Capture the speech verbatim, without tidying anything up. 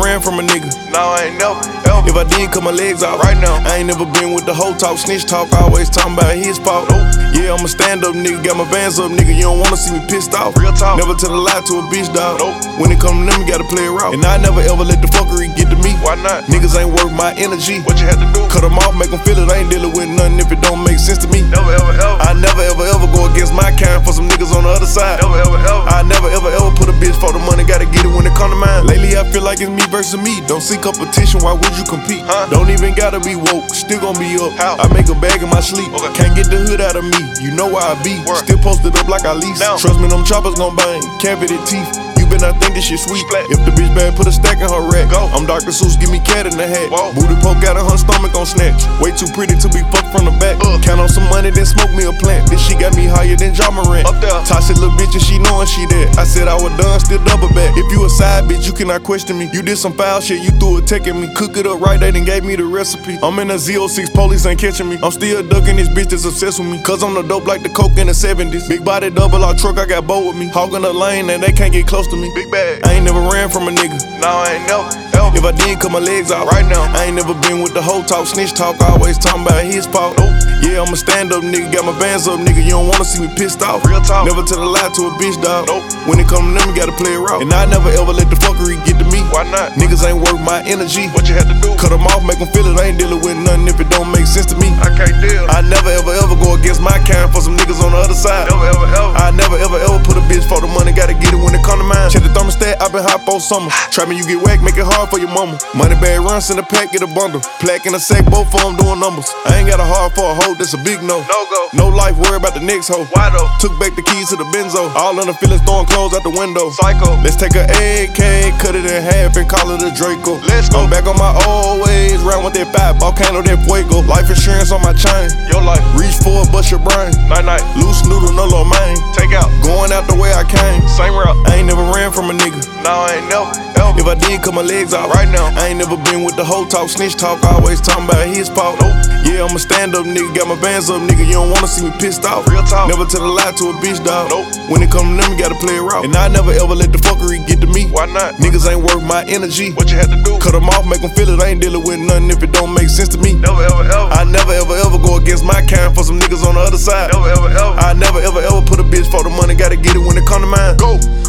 ran from a nigga. No, I ain't never, ever. If I did, cut my legs out. Right now, I ain't never been with the whole talk, snitch talk, always talking about his fault. Nope. Yeah, I'm a stand-up nigga, got my bands up, nigga. You don't wanna see me pissed off. Real talk. Never tell a lie to a bitch, dog. Nope. When it come to them, you gotta play it raw. And I never ever let the fuckery get to me. Why not? Niggas ain't worth my energy. What you had to do? Cut them off, make them feel it. I ain't dealing with nothing if it don't make sense to me. Never, ever, ever. I never ever ever go against my kind for some niggas on the other side. Never, ever, ever. I never ever ever put a bitch for the money, gotta get it when it come to mine. Lately I feel like it's me versus me. Don't see competition, why would you compete? Huh? Don't even gotta be woke, still gon' be up. How? I make a bag in my sleep. Okay. Can't get the hood out of me, you know where I be. Word. Still posted up like I lease. Down. Trust me, them choppers gon' bang, cavity teeth. You better not think this shit sweet. Splat. If the bitch bad, put a stack in her rack. Go. I'm Doctor Seuss, give me cat in the hat. Whoa. Booty poke out of her stomach on snatch. Way too pretty to be fucked from the back. Uh. Count on some money, then smoke me a plant. This shit got me higher than Ja Morant. Up there. Toxic little bitch and she knowin' she dead. I said I was done, still double back. If you a side bitch, you cannot question me. You did some foul shit, you threw a tech at me. Cook it up right, they done gave me the recipe. I'm in a Z oh six, police ain't catching me. I'm still ducking this bitch that's obsessed with me. Cause I'm the dope like the coke in the seventies. Big body double R truck, I got bow with me. Hogging the lane and they can't get close to me. Big bag. I ain't never ran from a nigga. No, I ain't never, ever. If I did, cut my legs out. Right now, I ain't never been with the whole talk, snitch talk, always talking about his fault. Nope. Yeah, I'm a stand-up nigga, got my bands up, nigga. You don't wanna see me pissed off. Real talk. Never tell a lie to a bitch, dog. Nope. When it come to them, you gotta play it raw. And I never ever let the fuckery get to me. Why not? Niggas ain't worth my energy. What you had to do? Cut them off, make them feel it. I ain't dealing with nothing if it don't make sense to me. I can't deal. I never ever ever go against my kind for some niggas on the other side. Never, ever, ever. I never ever ever put a bitch for the money, gotta get it when it come to mine. Check the thermostat, I been hot for summer. Trapping you get whack, make it hard for your mama. Money bag runs in the pack, get a bundle. Plaque in a sack, both of them doing numbers. I ain't got a heart for a hoe, that's a big no. No go. No life, worry about the next hoe. Why though? Took back the keys to the benzo. All in the feelings, throwing clothes out the window. Psycho. Let's take a A K, cut it in half and call it a Draco. Let's go. I'm back on my old ways, round with that five, volcano, that fuego. Life insurance on my chain. Your life. Reach for it, bust your brain. Night night. Loose noodle, no low main. Take out. Going out the way I came. Same route. I ain't never ran from a nigga. No, I ain't never, ever. If I did, cut my legs out. Right now. I ain't never been with the whole talk, snitch talk, always talking about his fault. Nope. Yeah, I'm a stand-up nigga, got my bands up, nigga. You don't wanna see me pissed off. Real talk. Never tell a lie to a bitch, dog. Nope. When it come to them, you gotta play it raw. And I never ever let the fuckery get to me. Why not? Niggas ain't worth my energy. What you had to do? Cut them off, make them feel it. I ain't dealing with nothing if it don't make sense to me. Never, ever, ever. I never ever ever go against my kind for some niggas on the other side. Never, ever, ever. I never ever ever put a bitch for the money, gotta get it when it come to mine. Go.